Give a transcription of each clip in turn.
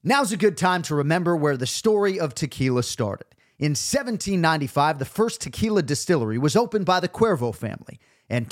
Now's a good time to remember where the story of tequila started. In 1795, the first tequila distillery was opened by the Cuervo family, and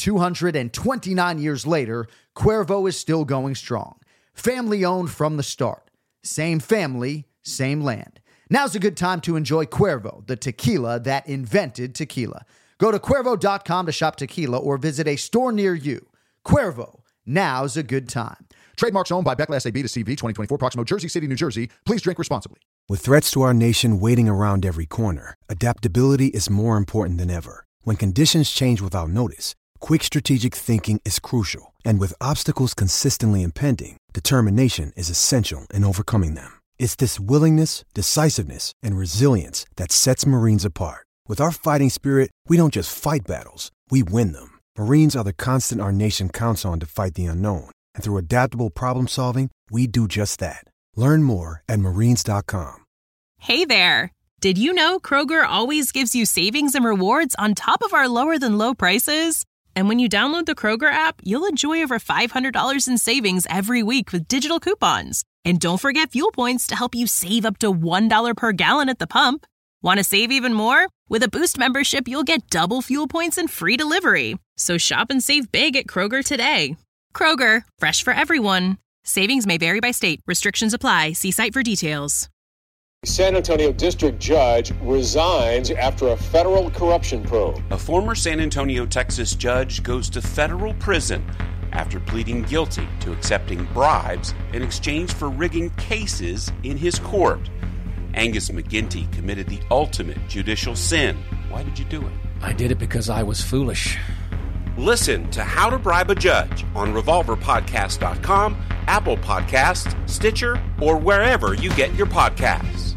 229 years later, Cuervo is still going strong. Family-owned from the start. Same family, same land. Now's a good time to enjoy Cuervo, the tequila that invented tequila. Go to Cuervo.com to shop tequila or visit a store near you. Cuervo, now's a good time. Trademarks owned by Beckley SAB to CV 2024, Proximo, Jersey City, New Jersey. Please drink responsibly. With threats to our nation waiting around every corner, adaptability is more important than ever. When conditions change without notice, quick strategic thinking is crucial. And with obstacles consistently impending, determination is essential in overcoming them. It's this willingness, decisiveness, and resilience that sets Marines apart. With our fighting spirit, we don't just fight battles, we win them. Marines are the constant our nation counts on to fight the unknown. And through adaptable problem solving, we do just that. Learn more at marines.com. Hey there! Did you know Kroger always gives you savings and rewards on top of our lower than low prices? And when you download the Kroger app, you'll enjoy over $500 in savings every week with digital coupons. And don't forget fuel points to help you save up to $1 per gallon at the pump. Want to save even more? With a Boost membership, you'll get double fuel points and free delivery. So shop and save big at Kroger today. Kroger, fresh for everyone. Savings may vary by state. Restrictions apply. See site for details. San Antonio district judge resigns after a federal corruption probe. A former San Antonio, Texas judge goes to federal prison after pleading guilty to accepting bribes in exchange for rigging cases in his court. Angus McGinty committed the ultimate judicial sin. Why did you do it? I did it because I was foolish. Listen to How to Bribe a Judge on RevolverPodcast.com, Apple Podcasts, Stitcher, or wherever you get your podcasts.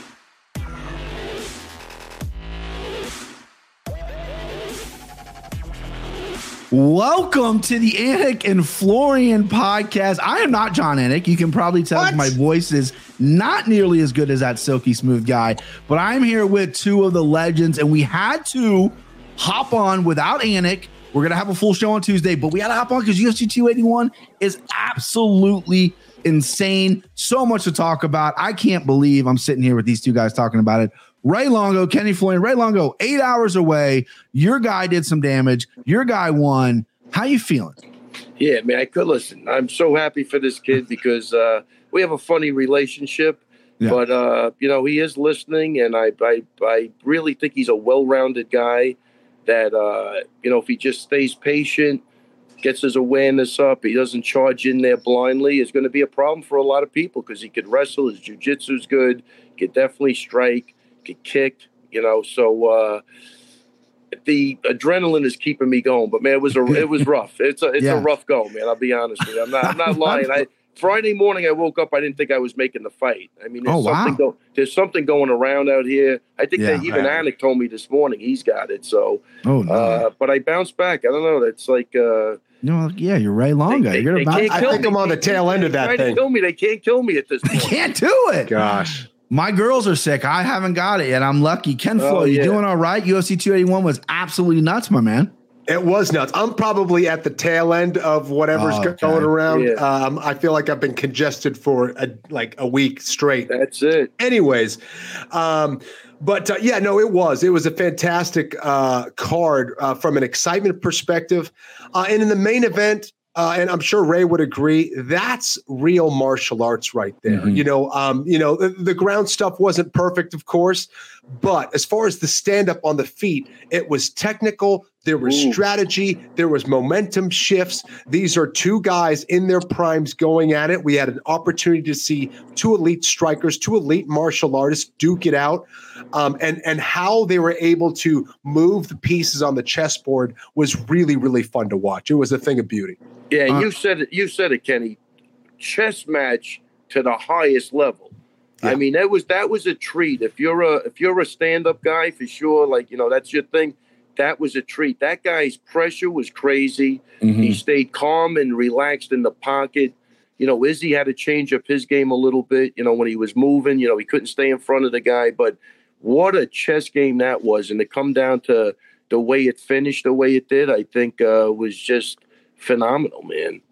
Welcome to the Anik and Florian podcast. I am not John Anik. You can probably tell my voice is not nearly as good as that silky smooth guy, but I'm here with two of the legends, and we had to hop on without Anik. We're going to have a full show on Tuesday, but we had to hop on because UFC 281 is absolutely insane. So much to talk about. I can't believe I'm sitting here with these two guys talking about it. Ray Longo, Kenny Florian. Ray Longo, 8 hours away. Your guy did some damage. Your guy won. How you feeling? Yeah, man, I could listen. I'm so happy for this kid because we have a funny relationship. Yeah. But, he is listening, and I really think he's a well-rounded guy that, if he just stays patient, gets his awareness up, he doesn't charge in there blindly, is going to be a problem for a lot of people because he could wrestle, his jiu-jitsu is good, he could definitely strike, get kicked, so the adrenaline is keeping me going. But man, it was rough. It's a rough go, man. I'll be honest with you. I'm not lying. Friday morning I woke up, I didn't think I was making the fight. I mean, there's something going around out here. I think that even Anik told me this morning he's got it. So but I bounced back. I don't know. That's like you're Ray Longo. I think I'm on the tail end of that thing. They can't kill me at this point. They can't do it. Gosh. My girls are sick. I haven't got it yet. I'm lucky. Ken Flo, you doing all right? UFC 281 was absolutely nuts, my man. It was nuts. I'm probably at the tail end of whatever's going around. Yeah. I feel like I've been congested for a week straight. That's it. Anyways, it was a fantastic card from an excitement perspective. And in the main event, and I'm sure Ray would agree, that's real martial arts right there. Mm-hmm. The ground stuff wasn't perfect, of course, but as far as the stand-up on the feet, it was technical. There was strategy. There was momentum shifts. These are two guys in their primes going at it. We had an opportunity to see two elite strikers, two elite martial artists duke it out. And how they were able to move the pieces on the chessboard was really, really fun to watch. It was a thing of beauty. Yeah, you said it, Kenny. Chess match to the highest level. Yeah. I mean, that was a treat. If you're a stand-up guy, for sure, that's your thing. That was a treat. That guy's pressure was crazy. Mm-hmm. He stayed calm and relaxed in the pocket. Izzy had to change up his game a little bit, when he was moving. He couldn't stay in front of the guy. But what a chess game that was. And to come down to the way it finished the way it did, I think was just phenomenal, man.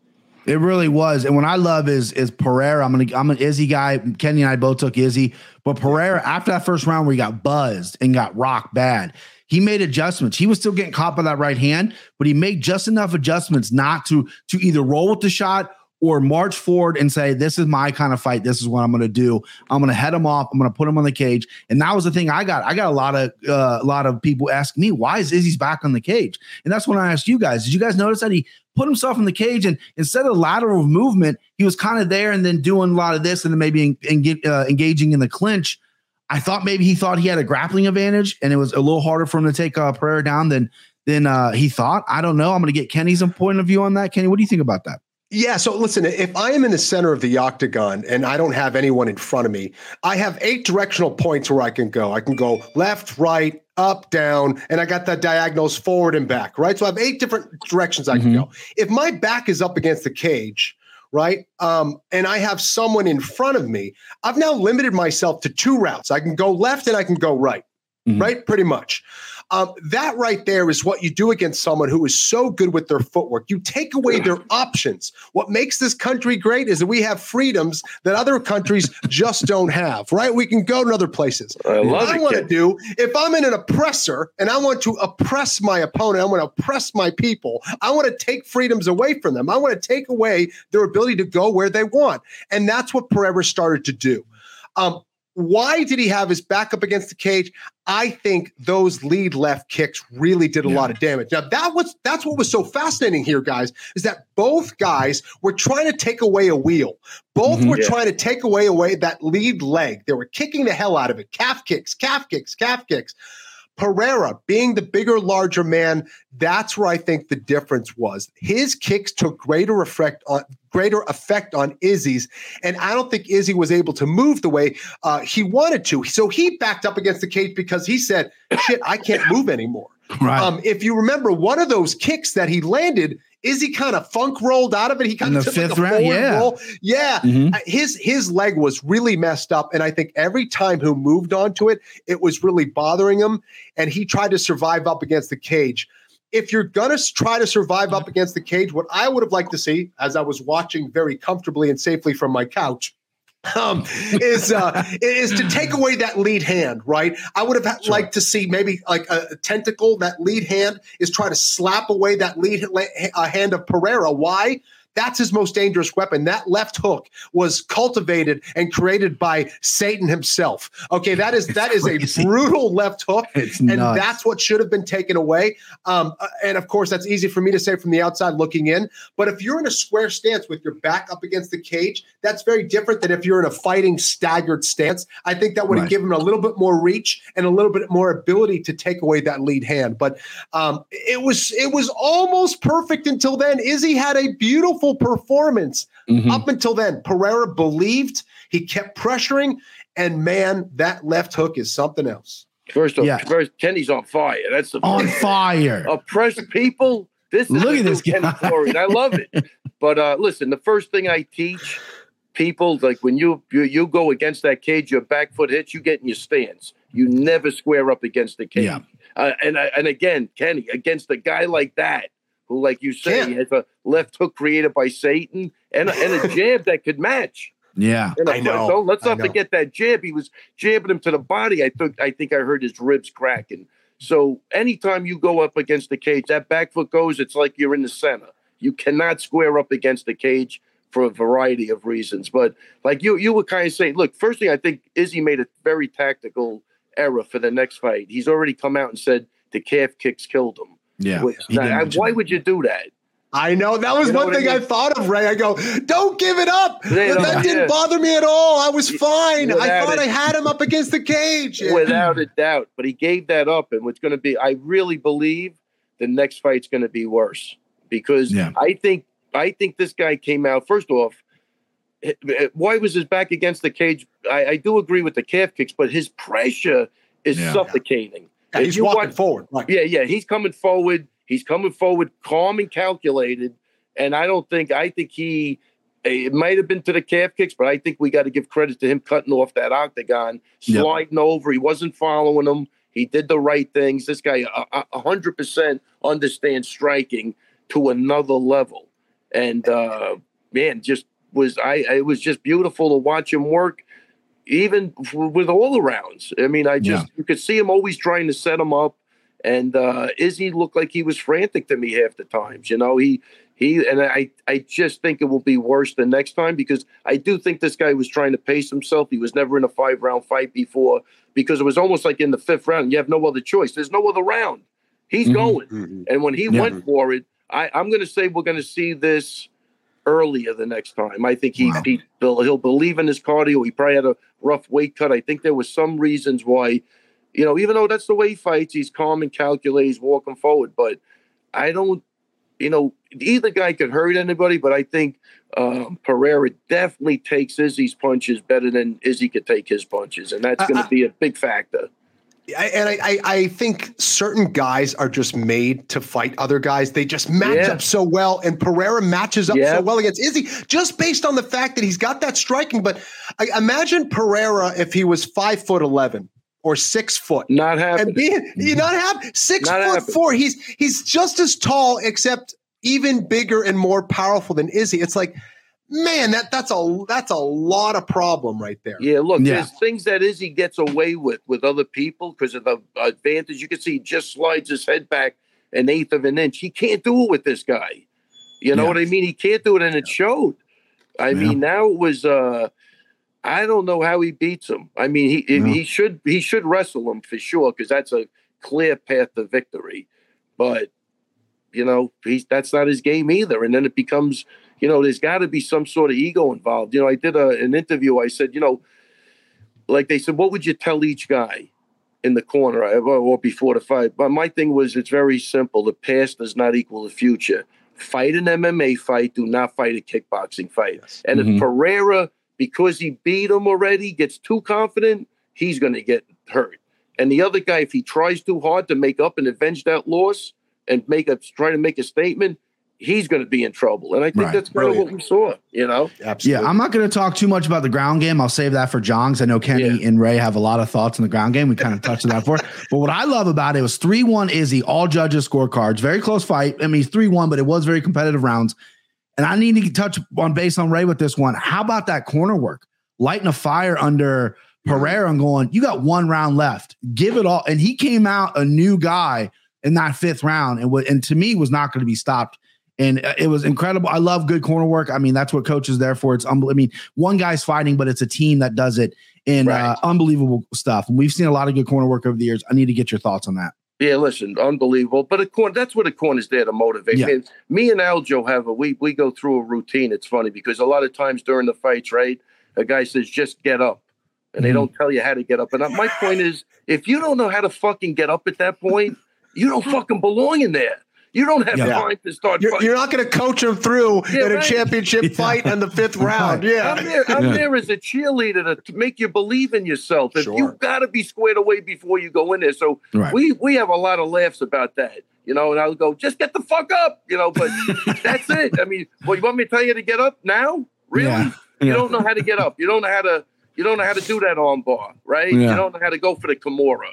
It really was. And what I love is Pereira. I'm an Izzy guy. Kenny and I both took Izzy. But Pereira, after that first round where he got buzzed and got rocked bad, he made adjustments. He was still getting caught by that right hand, but he made just enough adjustments not to either roll with the shot or march forward and say, this is my kind of fight. This is what I'm going to do. I'm going to head him off. I'm going to put him on the cage. And that was the thing I got. I got a lot of people asking me, why is Izzy's back on the cage? And that's when I asked you guys, did you guys notice that he put himself in the cage and instead of lateral movement, he was kind of there and then doing a lot of this and then maybe engaging in the clinch. I thought maybe he thought he had a grappling advantage and it was a little harder for him to take Pereira down than he thought. I don't know. I'm going to get Kenny's point of view on that. Kenny, what do you think about that? Yeah. So listen, if I am in the center of the octagon and I don't have anyone in front of me, I have 8 directional points where I can go. I can go left, right, up, down, and I got the diagonals forward and back, right? So I have 8 different directions I can go. If my back is up against the cage, right, and I have someone in front of me, I've now limited myself to 2 routes. I can go left and I can go right, right? Pretty much. That right there is what you do against someone who is so good with their footwork. You take away their options. What makes this country great is that we have freedoms that other countries just don't have, right? We can go to other places. I want to do, if I'm in an oppressor and I want to oppress my opponent, I want to oppress my people, I want to take freedoms away from them. I want to take away their ability to go where they want. And that's what Pereira started to do. Why did he have his back up against the cage? I think those lead left kicks really did a lot of damage. Now, that's what was so fascinating here, guys, is that both guys were trying to take away a wheel. Both were trying to take away that lead leg. They were kicking the hell out of it. Calf kicks, calf kicks, calf kicks. Pereira, being the bigger, larger man, that's where I think the difference was. His kicks took greater effect on Izzy's, and I don't think Izzy was able to move the way he wanted to. So he backed up against the cage because he said, shit, I can't move anymore. Right. If you remember one of those kicks that he landed, Izzy kind of funk rolled out of it. He kind of took like a forward roll. Yeah. His leg was really messed up. And I think every time he moved onto it, it was really bothering him. And he tried to survive up against the cage. If you're going to try to survive up against the cage, what I would have liked to see, as I was watching very comfortably and safely from my couch, is to take away that lead hand, right? I would have liked to see maybe like a tentacle. That lead hand is try to slap away that lead hand of Pereira. Why? That's his most dangerous weapon. That left hook was cultivated and created by Satan himself. Okay, that is a brutal left hook, and that's what should have been taken away. And of course, that's easy for me to say from the outside looking in. But if you're in a square stance with your back up against the cage, that's very different than if you're in a fighting staggered stance. I think that would have given him a little bit more reach and a little bit more ability to take away that lead hand. But it was almost perfect until then. Izzy had a beautiful performance up until then. Pereira believed, he kept pressuring, and man, that left hook is something else. First, Kenny's on fire. That's the on fire. Oppressed people. This is look at this Kenny story, and I love it. But listen, the first thing I teach people, like when you go against that cage, your back foot hits, you get in your stance. You never square up against the cage. Yeah. And again, Kenny, against a guy like that, who, like you say, has a left hook created by Satan and a jab that could match. Yeah, I know. So let's not forget that jab. He was jabbing him to the body. I think I heard his ribs cracking. So anytime you go up against the cage, that back foot goes, it's like you're in the center. You cannot square up against the cage for a variety of reasons. But like you were kind of saying, look, first thing, I think Izzy made a very tactical error for the next fight. He's already come out and said the calf kicks killed him. Yeah. Why would you do that? I know. That was one thing I thought of, Ray. I go, don't give it up. That didn't bother me at all. I was fine. I thought I had him up against the cage. Without a doubt. But he gave that up. And what's going to be, I really believe the next fight's going to be worse. Because I think this guy came out, first off, why was his back against the cage? I do agree with the calf kicks, but his pressure is suffocating. Yeah, he's walking forward. Right. Yeah. He's coming forward. He's coming forward calm and calculated. And I think it might have been to the calf kicks, but I think we got to give credit to him cutting off that octagon, sliding over. He wasn't following him. He did the right things. This guy 100% understands striking to another level. And man, it was just beautiful to watch him work, even with all the rounds. I mean, you could see him always trying to set him up. And Izzy looked like he was frantic to me half the times. You know, I just think it will be worse the next time, because I do think this guy was trying to pace himself. He was never in a 5-round fight before, because it was almost like in the 5th round, you have no other choice. There's no other round. He's going. Mm-hmm. And when he went for it, I'm going to say we're going to see this earlier the next time. I think he'll believe in his cardio. He probably had a rough weight cut. I think there was some reasons why, you know, even though that's the way he fights, he's calm and calculated, he's walking forward. But I don't, you know, either guy could hurt anybody, but I think Pereira definitely takes Izzy's punches better than Izzy could take his punches. And that's going to be a big factor. I think certain guys are just made to fight other guys. They just match up so well, and Pereira matches up so well against Izzy just based on the fact that he's got that striking. But I imagine Pereira if he was 5'11" or 6 foot, not happening. And not happening. 6'4". He's just as tall, except even bigger and more powerful than Izzy. It's like, man, that's a lot of problem right there. Yeah, look, there's things that Izzy gets away with other people because of the advantage. You can see he just slides his head back 1/8 of an inch. He can't do it with this guy. You know what I mean? He can't do it, and it showed. I mean, now it was I don't know how he beats him. I mean, he should wrestle him for sure, because that's a clear path to victory. But you know, that's not his game either. And then it becomes, you know, there's got to be some sort of ego involved. You know, I did an interview. I said, you know, like they said, what would you tell each guy in the corner or before the fight? But my thing was, it's very simple. The past does not equal the future. Fight an MMA fight. Do not fight a kickboxing fight. Yes. And if Pereira, because he beat him already, gets too confident, he's going to get hurt. And the other guy, if he tries too hard to make up and avenge that loss and try to make a statement, he's going to be in trouble. And I think that's kind of what we saw, you know? Absolutely. Yeah, I'm not going to talk too much about the ground game. I'll save that for John, because I know Kenny and Ray have a lot of thoughts on the ground game. We kind of touched on that before. But what I love about it was 3-1 Izzy, all judges scorecards. Very close fight. I mean, 3-1, but it was very competitive rounds. And I need to touch on base on Ray with this one. How about that corner work? Lighting a fire under Pereira and going, you got 1 round left. Give it all. And he came out a new guy in that 5th round, and to me was not going to be stopped. And it was incredible. I love good corner work. I mean, that's what coach is there for. It's unbelievable. I mean, one guy's fighting, but it's a team that does it in unbelievable stuff. And we've seen a lot of good corner work over the years. I need to get your thoughts on that. Yeah, listen, unbelievable. But that's what a corner's there to motivate. Yeah. Me and Aljo we go through a routine. It's funny because a lot of times during the fights, right, a guy says, just get up. And they don't tell you how to get up. And my point is, if you don't know how to fucking get up at that point, you don't fucking belong in there. You don't have time to start fighting. You're not going to coach him through in a championship fight in the 5th round. Yeah. I'm there as a cheerleader to make you believe in yourself. If you've got to be squared away before you go in there. So we have a lot of laughs about that. You know, and I'll go, just get the fuck up, you know, but that's it. I mean, you want me to tell you to get up now? Really? Yeah. You don't know how to get up. You don't know how to do that arm bar, right? Yeah. You don't know how to go for the Kimura.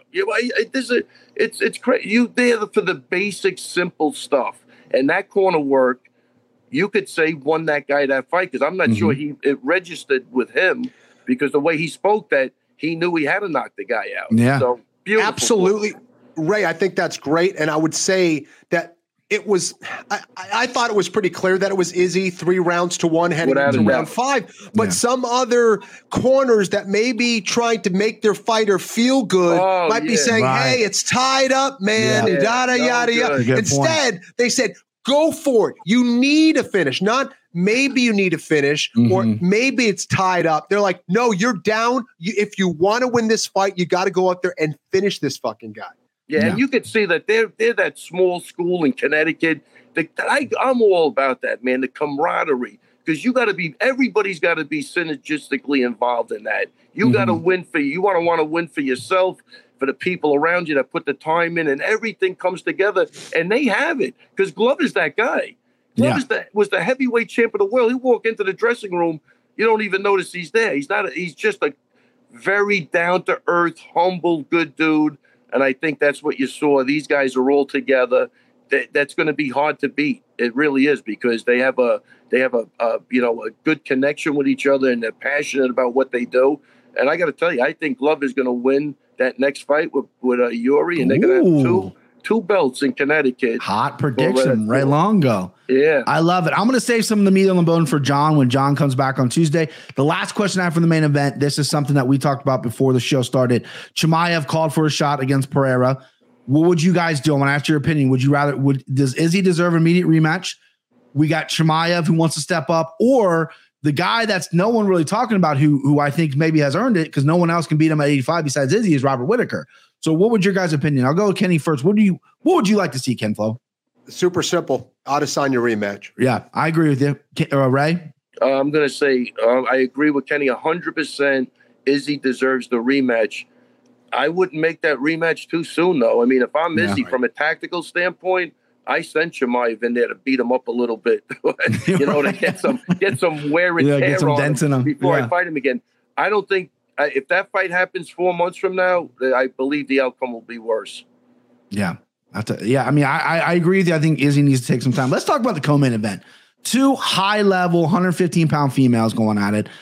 It's crazy. You there for the basic, simple stuff. And that corner work, you could say won that guy that fight, because I'm not sure it registered with him, because the way he spoke that he knew he had to knock the guy out. Yeah. So beautiful. Absolutely. Ray, I think that's great. And I would say that it was, I thought it was pretty clear that it was Izzy 3-1 heading into round 5. But some other corners that may be trying to make their fighter feel good might be saying, hey, it's tied up, man, yada, yada, yada. Instead, they said, go for it. You need a finish, not maybe you need a finish or maybe it's tied up. They're like, no, you're down. If you want to win this fight, you got to go out there and finish this fucking guy. Yeah, and you could see that they're that small school in Connecticut. I'm all about that, man, the camaraderie. Because everybody's got to be synergistically involved in that. You got to win you want to win for yourself, for the people around you that put the time in, and everything comes together. And they have it, because Glover's that guy. Glover was the heavyweight champ of the world. He walk into the dressing room, you don't even notice he's there. He's just a very down-to-earth, humble, good dude. And I think that's what you saw. These guys are all together. that's going to be hard to beat. It really is, because they have a good connection with each other, and they're passionate about what they do. And I got to tell you, I think Glover is going to win that next fight with Yuri, and they're going to have two belts in Connecticut. Hot prediction, Ray Longo. Yeah. I love it. I'm going to save some of the meat on the bone for John when John comes back on Tuesday. The last question I have for the main event, this is something that we talked about before the show started. Chimaev called for a shot against Pereira. What would you guys do? I'm going to ask your opinion. Would you rather, does Izzy deserve an immediate rematch? We got Chimaev who wants to step up, or the guy that's no one really talking about who I think maybe has earned it because no one else can beat him at 85 besides Izzy is Robert Whittaker. So what would your guys' opinion? I'll go with Kenny first. What would you like to see, Ken Flo? Super simple. Adesanya rematch. Yeah, I agree with you. Ray? I'm going to say I agree with Kenny 100%. Izzy deserves the rematch. I wouldn't make that rematch too soon, though. I mean, if I'm Izzy from a tactical standpoint, I sent Chimaev in there to beat him up a little bit, to get some wear and tear on him before I fight him again. I don't think if that fight happens 4 months from now, I believe the outcome will be worse. Yeah. I mean, I agree with you. I think Izzy needs to take some time. Let's talk about the co-main event. 2 high-level 115-pound females going at it.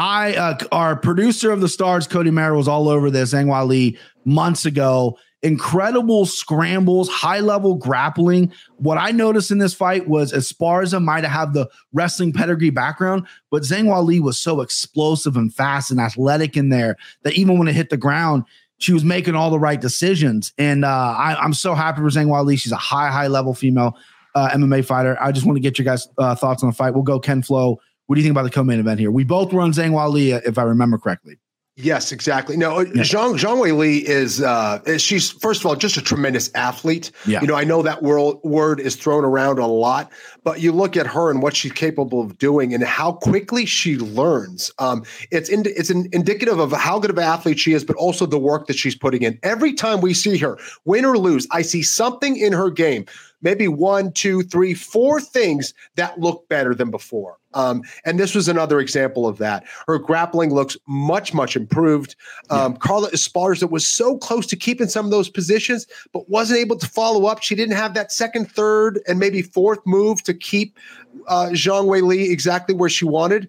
Our producer of the Stars, Cody Merrill, was all over this, Zhang Weili, months ago. Incredible scrambles, high-level grappling. What I noticed in this fight was Esparza might have the wrestling pedigree background, but Zhang Weili was so explosive and fast and athletic in there that even when it hit the ground, she was making all the right decisions. And I'm so happy for Zhang Weili. She's a high-level female MMA fighter. I just want to get your guys' thoughts on the fight. We'll go Ken Flo. What do you think about the co-main event here? We both were on Zhang Weili, if I remember correctly. Yes, exactly. No, Zhang Weili is she's, first of all, just a tremendous athlete. Yeah. I know that word is thrown around a lot, but you look at her and what she's capable of doing and how quickly she learns. It's indicative of how good of an athlete she is, but also the work that she's putting in. Every time we see her, win or lose, I see something in her game. Maybe 1, 2, 3, 4 things that look better than before. And this was another example of that. Her grappling looks much, much improved. Carla Esparza was so close to keeping some of those positions, but wasn't able to follow up. She didn't have that second, third, and maybe fourth move to keep Zhang Weili exactly where she wanted.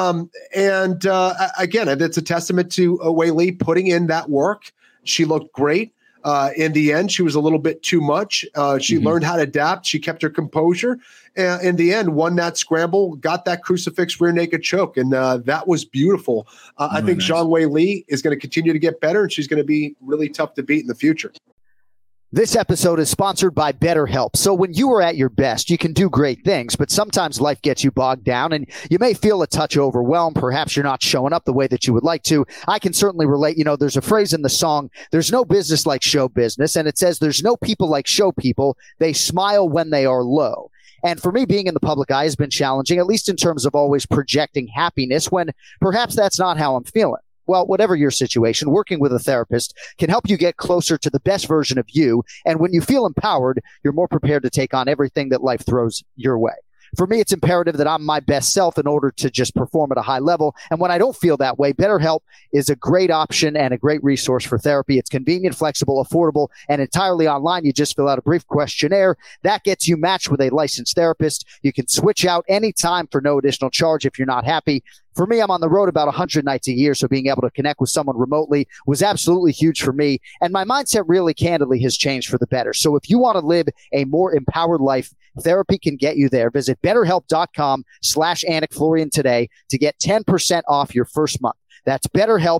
Again, it's a testament to Weili putting in that work. She looked great. In the end, she was a little bit too much. She learned how to adapt. She kept her composure. And in the end, won that scramble, got that crucifix rear naked choke. And that was beautiful. I think Zhang Weili is going to continue to get better, and she's going to be really tough to beat in the future. This episode is sponsored by BetterHelp. So when you are at your best, you can do great things, but sometimes life gets you bogged down and you may feel a touch overwhelmed. Perhaps you're not showing up the way that you would like to. I can certainly relate. There's a phrase in the song, there's no business like show business. And it says there's no people like show people. They smile when they are low. And for me, being in the public eye has been challenging, at least in terms of always projecting happiness when perhaps that's not how I'm feeling. Well, whatever your situation, working with a therapist can help you get closer to the best version of you. And when you feel empowered, you're more prepared to take on everything that life throws your way. For me, it's imperative that I'm my best self in order to just perform at a high level. And when I don't feel that way, BetterHelp is a great option and a great resource for therapy. It's convenient, flexible, affordable, and entirely online. You just fill out a brief questionnaire. That gets you matched with a licensed therapist. You can switch out anytime for no additional charge if you're not happy. For me, I'm on the road about 100 nights a year, so being able to connect with someone remotely was absolutely huge for me. And my mindset really candidly has changed for the better. So if you want to live a more empowered life, therapy can get you there. Visit BetterHelp.com/Anik Florian today to get 10% off your first month. That's BetterHelp,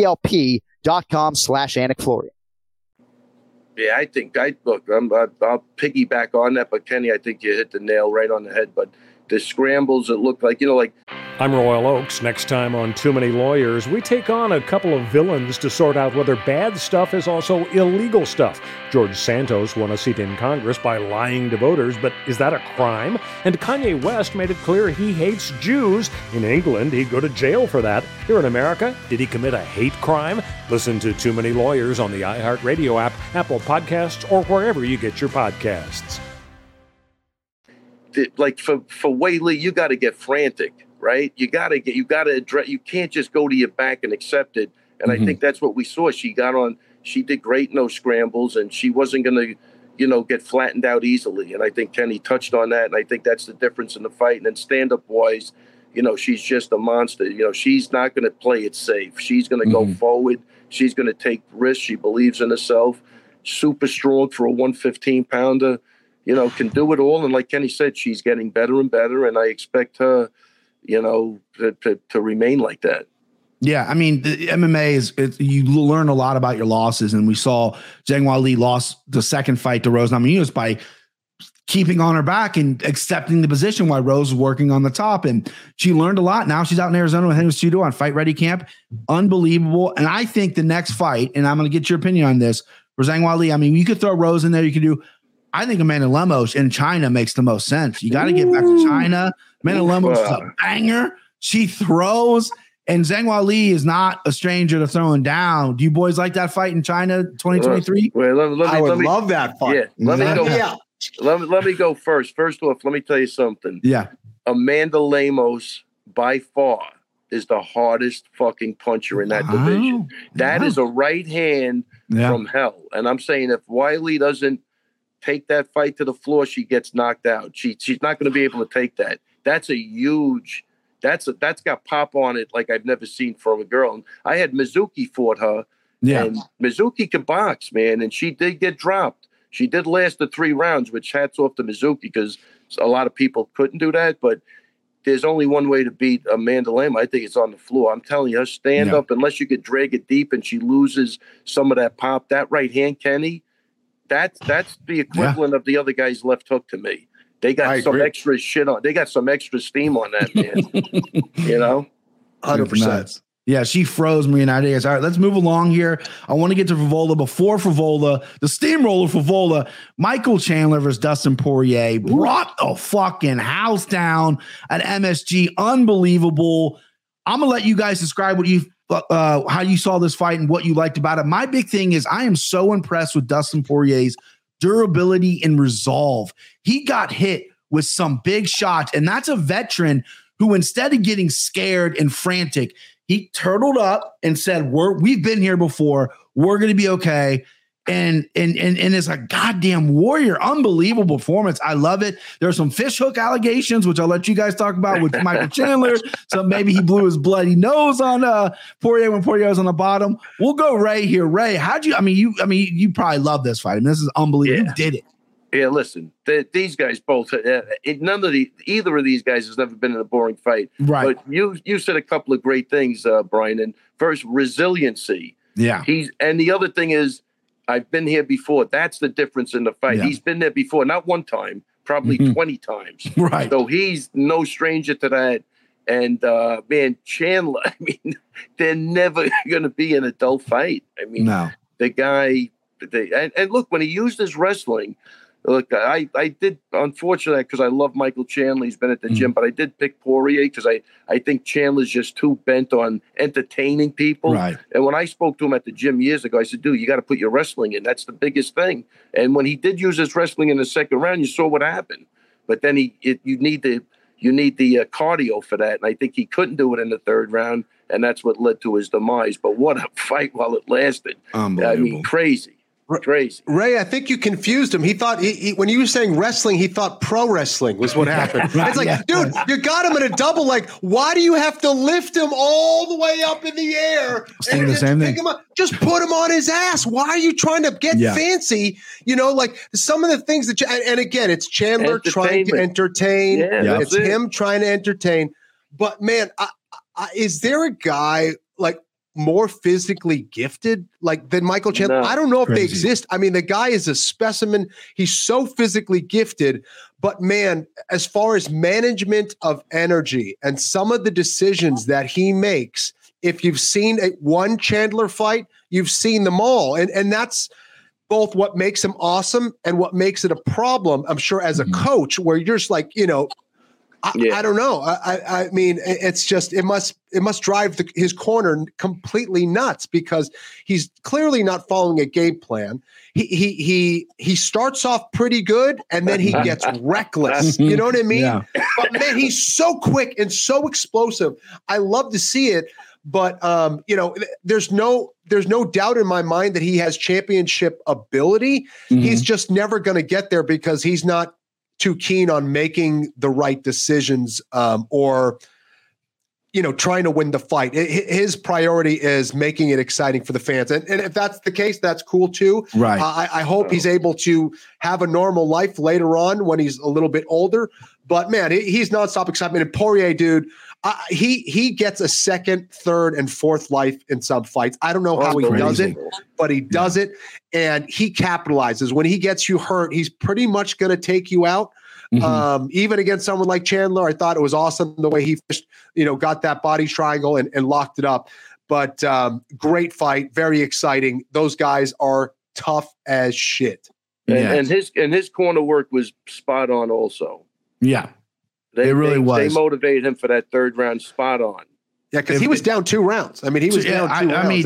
HELP.com/Anik Florian. Yeah, I think I'll piggyback on that, but Kenny, I think you hit the nail right on the head. But the scrambles, it looked like, I'm Royal Oakes. Next time on Too Many Lawyers, we take on a couple of villains to sort out whether bad stuff is also illegal stuff. George Santos won a seat in Congress by lying to voters, but is that a crime? And Kanye West made it clear he hates Jews. In England, he'd go to jail for that. Here in America, did he commit a hate crime? Listen to Too Many Lawyers on the iHeartRadio app, Apple Podcasts, or wherever you get your podcasts. Like for Weili, you got to get frantic. Right? You got to address, you can't just go to your back and accept it. And I think that's what we saw. She did great in those scrambles, and she wasn't going to get flattened out easily. And I think Kenny touched on that. And I think that's the difference in the fight. And then stand-up wise, she's just a monster. She's not going to play it safe. She's going to go forward. She's going to take risks. She believes in herself. Super strong for a 115-pounder. Can do it all. And like Kenny said, she's getting better and better. And I expect her, to remain like that. Yeah, I mean, the MMA you learn a lot about your losses, and we saw Zhang Weili lost the second fight to Rose Namajunas by keeping on her back and accepting the position while Rose was working on the top, and she learned a lot. Now she's out in Arizona with Henry Cejudo on Fight Ready Camp. Unbelievable. And I think the next fight, and I'm going to get your opinion on this, for Zhang Weili, I mean, you could throw Rose in there. You could do, I think Amanda Lemos in China makes the most sense. You got to get back to China. Amanda Lemos is a banger. She throws. And Zhang Weili is not a stranger to throwing down. Do you boys like that fight in China 2023? Well, I would love that fight. Yeah, let me go first. First off, let me tell you something. Yeah. Amanda Lemos, by far, is the hardest fucking puncher in that division. That is a right hand from hell. And I'm saying if Weili doesn't take that fight to the floor, she gets knocked out. She's not going to be able to take that. That's a huge... That's got pop on it like I've never seen from a girl. And I had Mizuki fought her, and Mizuki can box, man, and she did get dropped. She did last the 3 rounds, which hats off to Mizuki because a lot of people couldn't do that. But there's only one way to beat Amanda Lemos. I think it's on the floor. I'm telling you, her stand up, unless you could drag it deep and she loses some of that pop. That right hand, Kenny, that's the equivalent of the other guy's left hook to me. They got some extra shit on. They got some extra steam on that, man. 100%. Yeah, she froze Marina Diaz. All right, let's move along here. I want to get to Favola. Before Favola, the steamroller Favola, Michael Chandler versus Dustin Poirier brought the fucking house down at MSG. Unbelievable. I'm going to let you guys describe what you how you saw this fight and what you liked about it. My big thing is I am so impressed with Dustin Poirier's durability and resolve. He got hit with some big shots, and that's a veteran who, instead of getting scared and frantic, he turtled up and said, we've been here before. We're going to be okay. And is a goddamn warrior. Unbelievable performance. I love it. There's some fishhook allegations, which I'll let you guys talk about with Michael Chandler. So maybe he blew his bloody nose on Poirier when Poirier was on the bottom. We'll go Ray here. Ray, you probably love this fight. I mean, this is unbelievable. You did it. Yeah, listen, these guys both. Either of these guys has never been in a boring fight. Right. But you said a couple of great things, Brian. And first, resiliency. Yeah. And the other thing is, I've been here before. That's the difference in the fight. Yeah. He's been there before, not one time, probably 20 times. Right. So he's no stranger to that. And man, Chandler, I mean, they're never going to be an adult fight. I mean, the guy, and look, when he used his wrestling, look, I did, unfortunately, because I love Michael Chandler. He's been at the gym, but I did pick Poirier because I think Chandler's just too bent on entertaining people. Right. And when I spoke to him at the gym years ago, I said, dude, you got to put your wrestling in. That's the biggest thing. And when he did use his wrestling in the second round, you saw what happened. But then you need the cardio for that. And I think he couldn't do it in the third round. And that's what led to his demise. But what a fight while it lasted. Unbelievable. I mean, crazy. Crazy. Ray, I think you confused him. He thought when you were saying wrestling, he thought pro wrestling was what happened. Right, it's like, dude, you got him in a double. Like, why do you have to lift him all the way up in the air and the same thing. him up? Just put him on his ass. Why are you trying to get fancy? like some of the things that and again, it's Chandler trying to entertain. Yeah, it's him trying to entertain. But man, is there a guy like more physically gifted than Michael Chandler? No. I don't know if they exist. I mean, the guy is a specimen. He's so physically gifted, but man, as far as management of energy and some of the decisions that he makes, if you've seen one Chandler fight, you've seen them all. And that's both what makes him awesome and what makes it a problem, I'm sure, as a coach, where you're just like, I don't know. I mean, it's just it must drive his corner completely nuts because he's clearly not following a game plan. He starts off pretty good and then he gets reckless. You know what I mean? Yeah. But man, he's so quick and so explosive. I love to see it. But there's no doubt in my mind that he has championship ability. He's just never going to get there because he's not too keen on making the right decisions or trying to win the fight. His priority is making it exciting for the fans. And if that's the case, that's cool too. Right. I hope he's able to have a normal life later on when he's a little bit older. But man, he's nonstop excitement. And Poirier, dude, he gets a second, third, and fourth life in some fights. I don't know how he does it, but he does it. And he capitalizes. When he gets you hurt, he's pretty much going to take you out. Even against someone like Chandler, I thought it was awesome the way he got that body triangle and locked it up. But great fight, very exciting. Those guys are tough as shit. And his corner work was spot on also. Yeah. It really was. They motivated him for that third round spot on. Yeah, because he was down 2 rounds. I mean, he was down 2 rounds.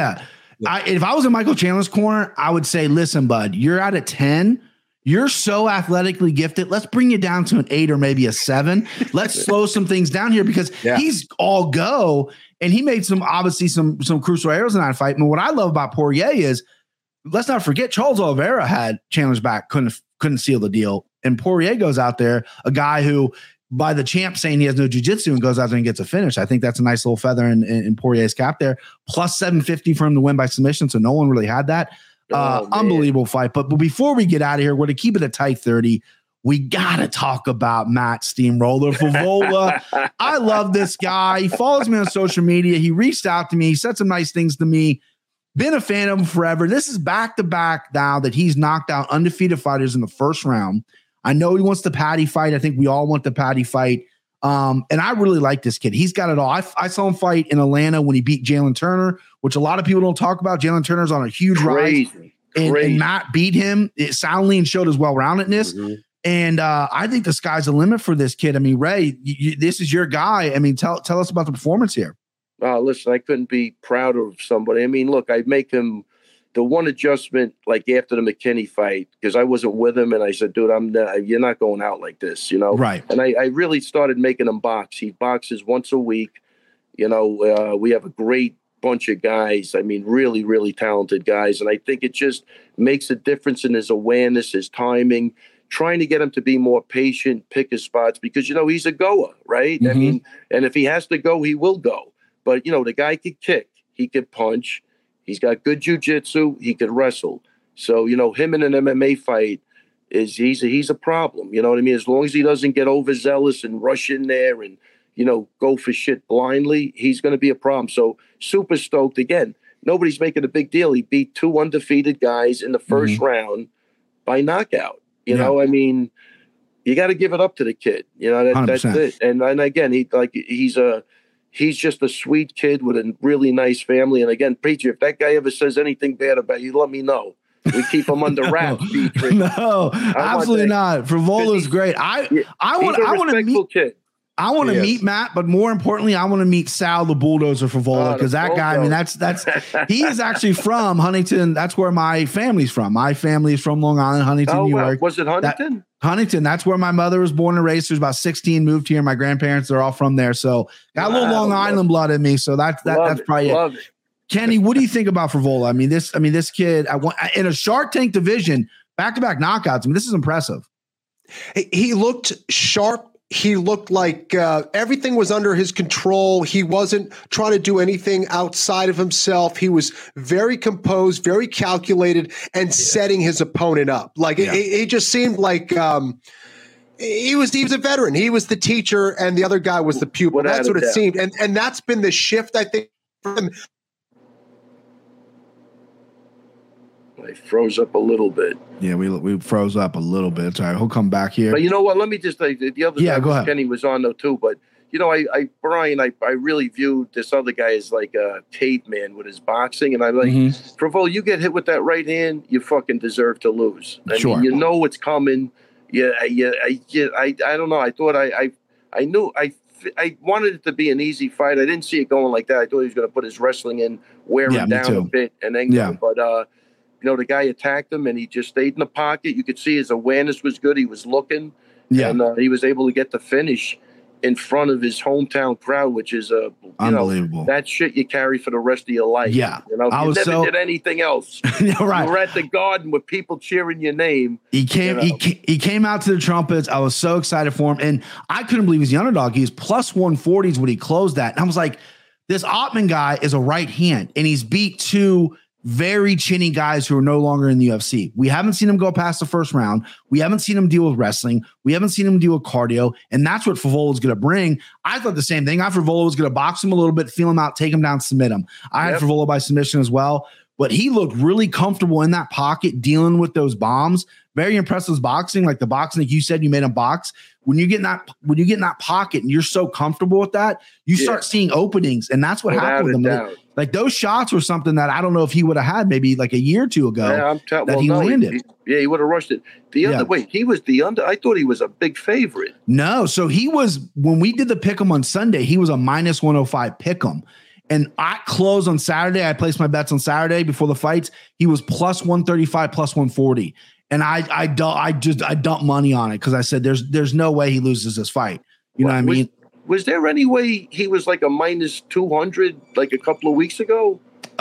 If I was in Michael Chandler's corner, I would say, listen, bud, you're at a 10. You're so athletically gifted. Let's bring you down to an 8 or maybe a 7. Let's slow some things down here because he's all go. And he made some crucial errors in that fight. And what I love about Poirier is, let's not forget, Charles Oliveira had Chandler's back, couldn't seal the deal. And Poirier goes out there, a guy who, by the champ saying he has no jiu-jitsu, and goes out there and gets a finish. I think that's a nice little feather in Poirier's cap there. Plus 750 for him to win by submission. So no one really had that. Unbelievable fight. But before we get out of here, we're to keep it a tight 30. We got to talk about Matt Steamroller Frevola. I love this guy. He follows me on social media. He reached out to me. He said some nice things to me. Been a fan of him forever. This is back-to-back now that he's knocked out undefeated fighters in the first round. I know he wants the Patty fight. I think we all want the Patty fight. And I really like this kid. He's got it all. I saw him fight in Atlanta when he beat Jalen Turner, which a lot of people don't talk about. Jalen Turner's on a huge rise. And Matt beat him soundly and showed his well-roundedness. And I think the sky's the limit for this kid. I mean, Ray, this is your guy. I mean, tell us about the performance here. Listen, I couldn't be prouder of somebody. I mean, look, I make him the one adjustment, like after the McKinney fight, because I wasn't with him, and I said, dude, you're not going out like this, Right. And I really started making him box. He boxes once a week. We have a great bunch of guys. I mean, really, really talented guys. And I think it just makes a difference in his awareness, his timing, trying to get him to be more patient, pick his spots, because, he's a goer, right? I mean, and if he has to go, he will go. But, the guy could kick. He could punch. He's got good jiu-jitsu. He could wrestle. So, him in an MMA fight he's a problem. You know what I mean? As long as he doesn't get overzealous and rush in there and, go for shit blindly, he's going to be a problem. So super stoked. Again, nobody's making a big deal. He beat 2 undefeated guys in the first round by knockout. You know, I mean, you got to give it up to the kid. That's it. And again, he's just a sweet kid with a really nice family. And again, Preacher, if that guy ever says anything bad about you, let me know. We keep him under wraps. No, absolutely not. Frivola's great. I want to meet kid. I want to meet Matt, but more importantly, I want to meet Sal the Bulldozer Frevola, because that guy, I mean, that's he is actually from Huntington. That's where my family's from. My family is from Long Island, Huntington, New York. Was it Huntington? Huntington. That's where my mother was born and raised. There's about 16, moved here. My grandparents are all from there. So got a little Long Island blood in me. So that's probably it. Kenny, what do you think about Frevola? I mean, this kid in a Shark Tank division, back-to-back knockouts. I mean, this is impressive. He looked sharp. He looked like everything was under his control. He wasn't trying to do anything outside of himself. He was very composed, very calculated, and setting his opponent up. Like it just seemed like he was a veteran. He was the teacher, and the other guy was the pupil. That's what it seemed, and that's been the shift, I think, for him. I froze up a little bit. Yeah, we froze up a little bit. All right, he'll come back here. But you know what? Let me just the other guy, go ahead. Kenny was on though too. But Brian, I really viewed this other guy as like a caveman with his boxing, and I'm like, Frevola, you get hit with that right hand, you fucking deserve to lose. I mean, you know what's coming. I don't know. I thought I knew I wanted it to be an easy fight. I didn't see it going like that. I thought he was going to put his wrestling in, wear him down a bit, and then go. But the guy attacked him, and he just stayed in the pocket. You could see his awareness was good. He was looking, and he was able to get the finish. in front of his hometown crowd, which is unbelievable. That shit you carry for the rest of your life. Yeah, you never did anything else. Right. You were at the Garden with people cheering your name. He came out to the trumpets. I was so excited for him, and I couldn't believe he's the underdog. He was plus 140 is what he closed at, and I was like, this Ottman guy is a right hand, and he's beat two very chinny guys who are no longer in the UFC. We haven't seen him go past the first round. We haven't seen him deal with wrestling. We haven't seen him deal with cardio. And that's what Frevola is going to bring. I thought the same thing. I thought Frevola was going to box him a little bit, feel him out, take him down, submit him. I had Frevola by submission as well. But he looked really comfortable in that pocket, dealing with those bombs. Very impressive boxing. Like the boxing, like you said, you made him box. When you get in that pocket and you're so comfortable with that, you start seeing openings. And that's what happened with him. Like those shots were something that I don't know if he would have had maybe like a year or two ago landed. He would have rushed it. He was the under. I thought he was a big favorite. No, so he was, when we did the pick'em on Sunday, he was a minus 105 pick'em. And I closed on Saturday. I placed my bets on Saturday before the fights. He was plus 135, plus 140. And I dumped money on it because I said there's no way he loses this fight. You know what I mean? Was there any way he was like a minus 200 like a couple of weeks ago?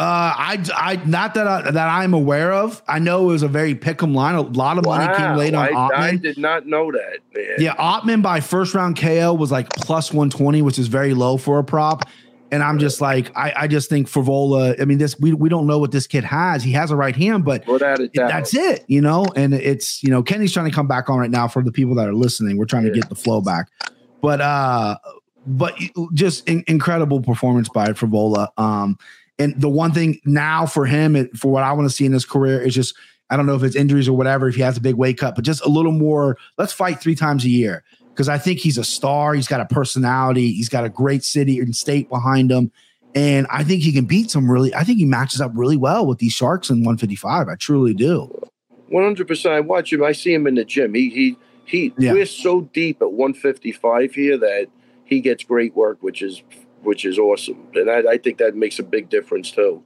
I not that I'm aware of. I know it was a very pick'em line. A lot of money came late on Ottman. I did not know that, man. Yeah, Ottman by first round KO was like plus 120, which is very low for a prop. And I'm just like, I just think Frevola, I mean, we don't know what this kid has. He has a right hand, but that's it, you know? And it's, Kenny's trying to come back on right now for the people that are listening. We're trying to get the flow back. But just incredible performance by Frevola. And the one thing now for him, for what I want to see in his career is just, I don't know if it's injuries or whatever, if he has a big weight cut, but just a little more, let's fight 3 times a year. Because I think he's a star. He's got a personality. He's got a great city and state behind him. And I think he can beat I think he matches up really well with these Sharks in 155. I truly do. 100%. I watch him. I see him in the gym. We're so deep at 155 here that he gets great work, which is awesome. And I think that makes a big difference too.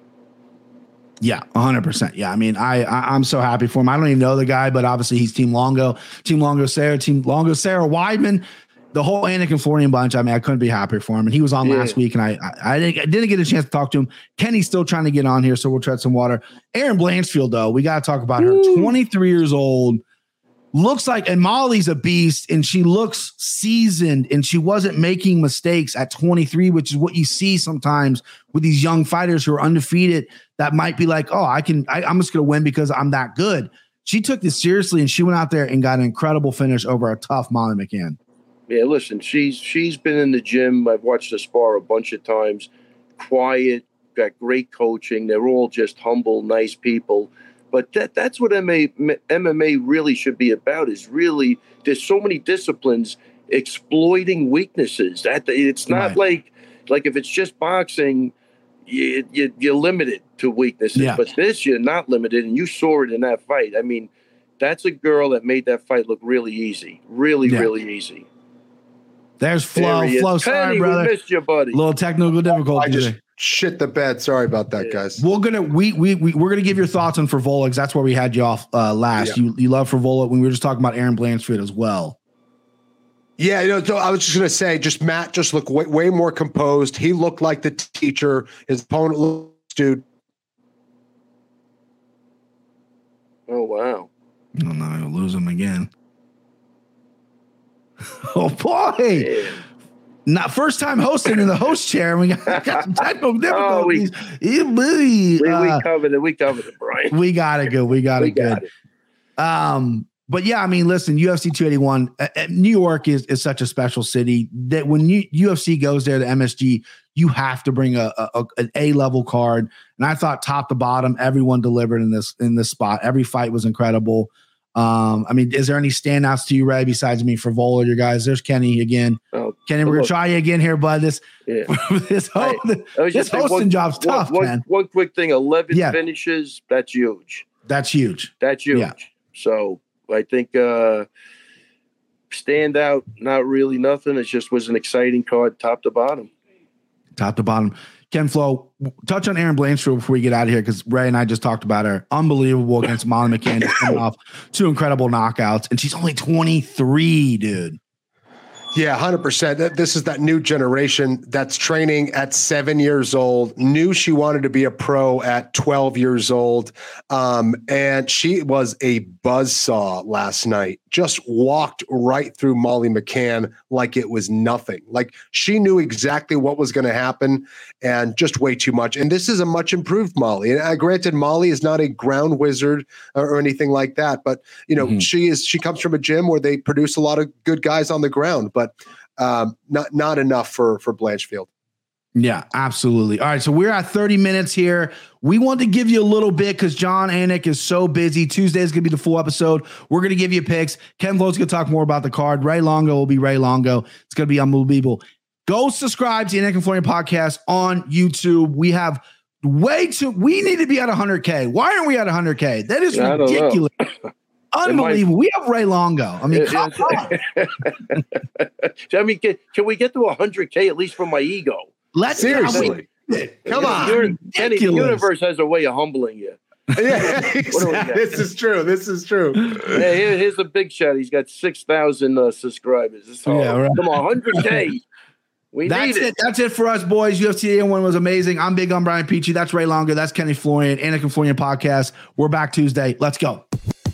Yeah, 100%. Yeah, I mean, I'm so happy for him. I don't even know the guy, but obviously he's Team Longo Sarah Weidman, the whole Anik and Florian bunch. I mean, I couldn't be happier for him. And he was on last week, and I didn't get a chance to talk to him. Kenny's still trying to get on here, so we'll tread some water. Erin Blanchfield, though, we got to talk about her. 23 years old. Looks like, and Molly's a beast, and she looks seasoned, and she wasn't making mistakes at 23, which is what you see sometimes with these young fighters who are undefeated that might be like, oh, I'm just going to win because I'm that good. She took this seriously, and she went out there and got an incredible finish over a tough Molly McCann. Yeah, listen, she's been in the gym. I've watched her spar a bunch of times. Quiet, got great coaching. They're all just humble, nice people. But that's what MMA really should be about, is really, there's so many disciplines exploiting weaknesses. It's not like if it's just boxing, you're limited to weaknesses. Yeah. But this, you're not limited, and you saw it in that fight. I mean, that's a girl that made that fight look really easy. Really easy. There's Flo. Flo, sorry, brother. We missed you, buddy. Little technical difficulty. I just shit the bed. Sorry about that, guys. We're gonna give your thoughts on Frevola, because that's where we had you off last. Yeah. You love Frevola when we were just talking about Erin Blanchfield as well. Yeah, so I was just gonna say, Matt just looked way more composed. He looked like the teacher. His opponent looked, dude. Oh wow! Oh no, I'll lose him again. Oh boy! Yeah. Not first time hosting in the host chair. We got some technical difficulties. We covered it. We covered it, Brian. We got it good. We got it good. But yeah, I mean, listen, UFC 281, New York is such a special city that when UFC goes there to MSG, you have to bring an A-level card. And I thought top to bottom, everyone delivered in this spot. Every fight was incredible. I mean, is there any standouts to you, Ray, besides me, Frevola, your guys? There's Kenny again. Kenny, we're going to try you again here, bud. This hosting job's tough, man. One quick thing, 11 finishes, that's huge. That's huge. Yeah. So I think standout, not really nothing. It just was an exciting card, top to bottom. Top to bottom. Ken Flo, touch on Erin Blanchfield before we get out of here, because Ray and I just talked about her. Unbelievable against Molly McCann, coming off 2 incredible knockouts, and she's only 23, dude. Yeah, 100%. This is that new generation that's training at 7 years old, knew she wanted to be a pro at 12 years old. And she was a buzzsaw last night, just walked right through Molly McCann like it was nothing. Like she knew exactly what was going to happen and just way too much. And this is a much improved Molly. And granted, Molly is not a ground wizard or anything like that, but she comes from a gym where they produce a lot of good guys on the ground, but not enough for Blanchfield. Yeah, absolutely. All right, so we're at 30 minutes here. We want to give you a little bit because Jon Anik is so busy. Tuesday is going to be the full episode. We're going to give you picks. Ken Flo's going to talk more about the card. Ray Longo will be Ray Longo. It's going to be unbelievable. Go subscribe to the Anik and Florian podcast on YouTube. We have we need to be at 100K. Why aren't we at 100K? That is ridiculous. Unbelievable. We have Ray Longo. I mean, come on. I mean, can we get to 100K at least for my ego? Seriously. Come on. Kenny, the universe has a way of humbling you. Yeah, this is true. Hey, here's a big shot. He's got 6,000 subscribers. So, right. Come on, 100K. That's it. That's it for us, boys. UFC 81 was amazing. I'm Big on Brian Peachy. That's Ray Longo. That's Kenny Florian. Anik and Florian podcast. We're back Tuesday. Let's go.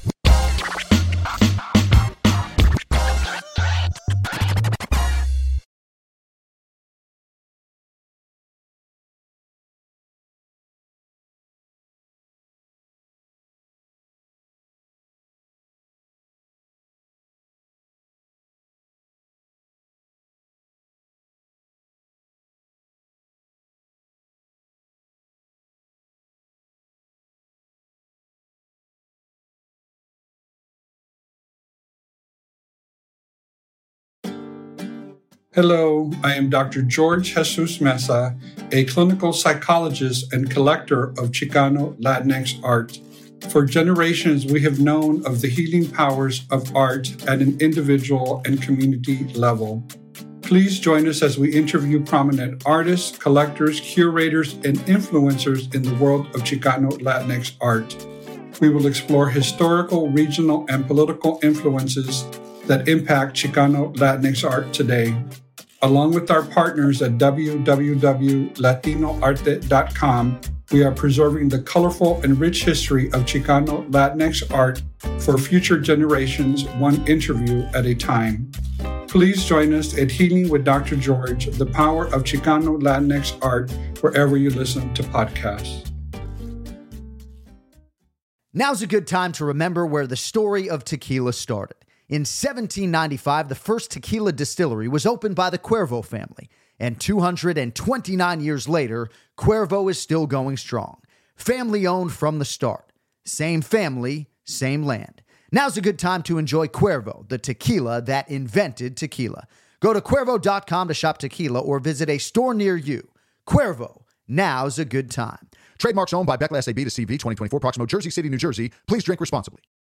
Hello, I am Dr. George Jesus Mesa, a clinical psychologist and collector of Chicano Latinx art. For generations, we have known of the healing powers of art at an individual and community level. Please join us as we interview prominent artists, collectors, curators, and influencers in the world of Chicano Latinx art. We will explore historical, regional, and political influences that impact Chicano Latinx art today. Along with our partners at www.latinoarte.com, we are preserving the colorful and rich history of Chicano Latinx art for future generations, one interview at a time. Please join us at Healing with Dr. George, the power of Chicano Latinx art, wherever you listen to podcasts. Now's a good time to remember where the story of tequila started. In 1795, the first tequila distillery was opened by the Cuervo family, and 229 years later, Cuervo is still going strong. Family-owned from the start. Same family, same land. Now's a good time to enjoy Cuervo, the tequila that invented tequila. Go to Cuervo.com to shop tequila or visit a store near you. Cuervo, now's a good time. Trademarks owned by Beckley SAB to CV 2024, Proximo, Jersey City, New Jersey. Please drink responsibly.